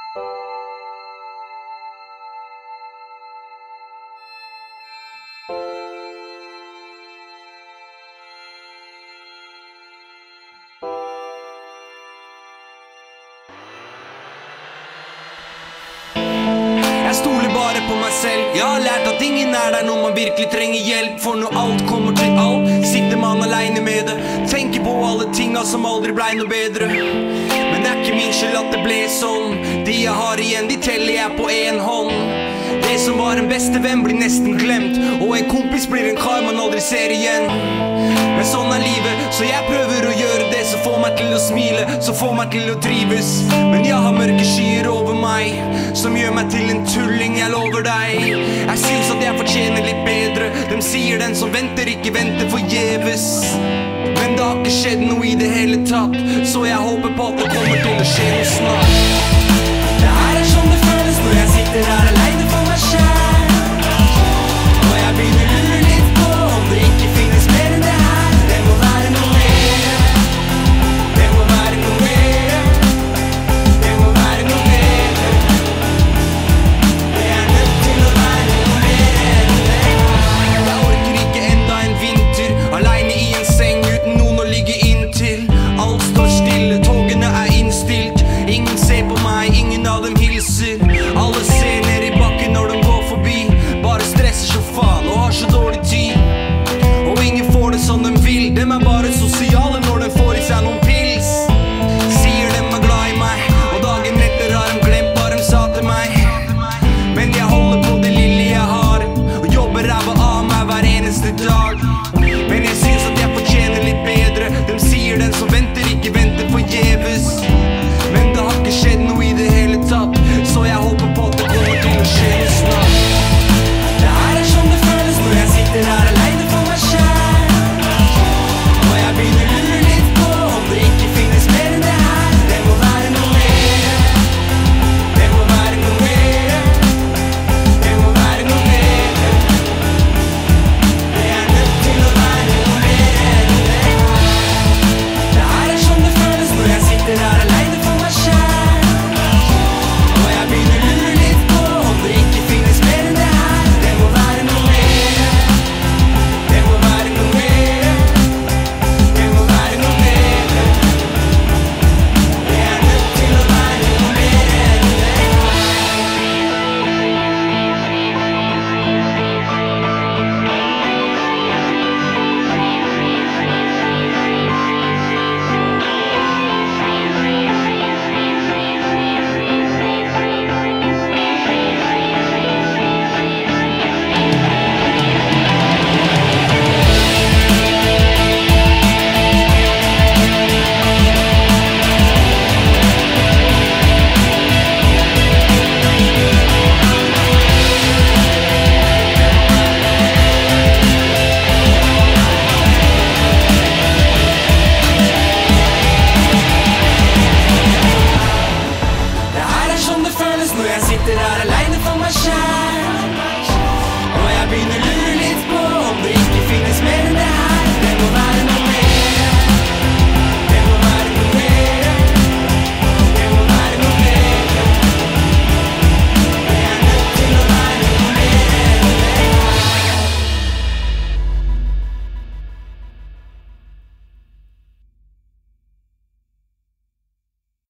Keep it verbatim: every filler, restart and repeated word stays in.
Jeg stoler bare på meg selv. Jeg har lært at ingen er der når man virkelig trenger hjelp. For når alt kommer til alt, sitter man alene med det. Tenker på alle tinga som aldri ble noe bedre. Men det er ikke min skyld at det ble sånn. De jeg har igjen, de teller jeg på en hånd. Det som var en beste venn blir nesten glemt. Og en kompis blir en kar man aldri ser igjen. Men sånn er livet, så jeg prøver å gjøre det som får meg til å smile, som får meg til å trives. Men jeg har mørke skyer over meg, som gjør meg til en tulling, jeg lover deg. Jeg synes at jeg fortjener litt bedre. De sier den som venter ikke venter forgjeves. Men det har ikke skjedd noe i det hele tatt, så jeg håper på at det kommer til å skje noe snart. Det her er sånn det føles når jeg sitter her alene.